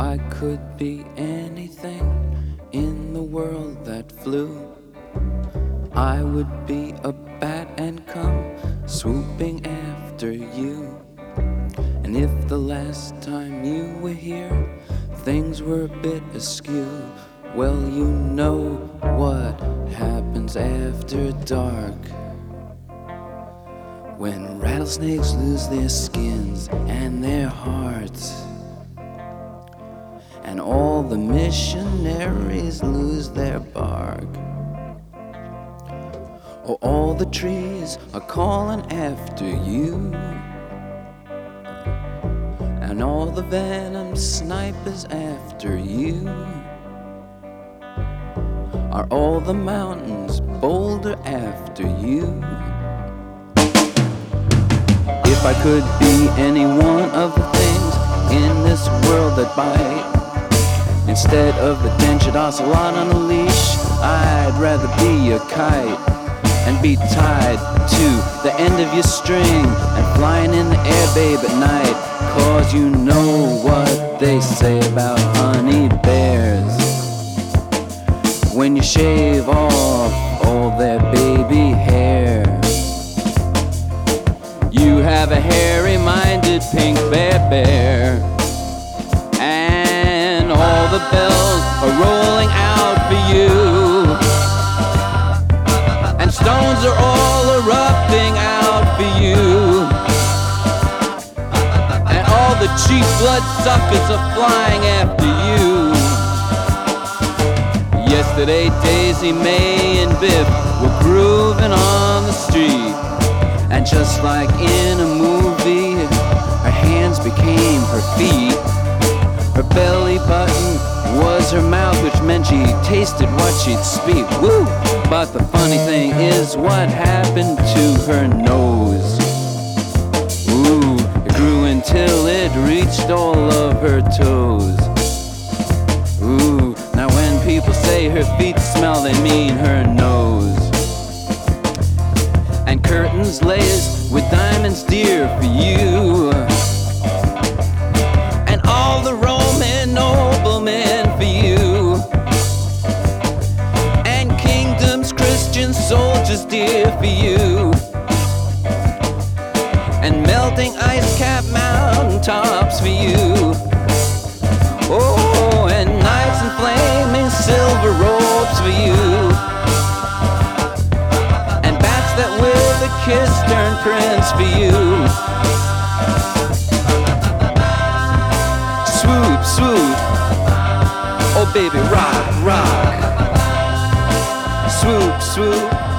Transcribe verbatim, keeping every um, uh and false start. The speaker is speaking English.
I could be anything in the world that flew, I would be a bat and come swooping after you. And if the last time you were here things were a bit askew, well, you know what happens after dark, when rattlesnakes lose their skins and their hearts, and all the missionaries lose their bark. Oh, all the trees are calling after you, and all the venom snipers after you. Are all the mountains bolder after you? If I could be any one of the things in this world that bite, instead of a dentured ocelot on a leash, I'd rather be a kite and be tied to the end of your string and flying in the air, babe, at night. Cause you know what they say about honey bears. When you shave off all their baby hair, you have a hairy-minded pink bear bear, and all the bells are rolling out for you, and stones are all erupting out for you, and all the cheap blood suckers are flying after you. Yesterday Daisy May and Biff were grooving on the street, and just like in a movie, her hands became her feet. Her belly button was her mouth, which meant she tasted what she'd speak. Woo! But the funny thing is what happened to her nose. Ooh, it grew until it reached all of her toes. Ooh, now when people say her feet smell, they mean her nose. And curtains laced with diamonds dear for you, and all the Roman noblemen for you, and kingdoms, Christian soldiers dear for you, and melting ice-capped mountain tops for you. Oh, and knights in flaming silver robes for you, and bats that with a kiss turn prince for you. Swoop, swoop, oh baby, rock, rock. Swoop, swoop.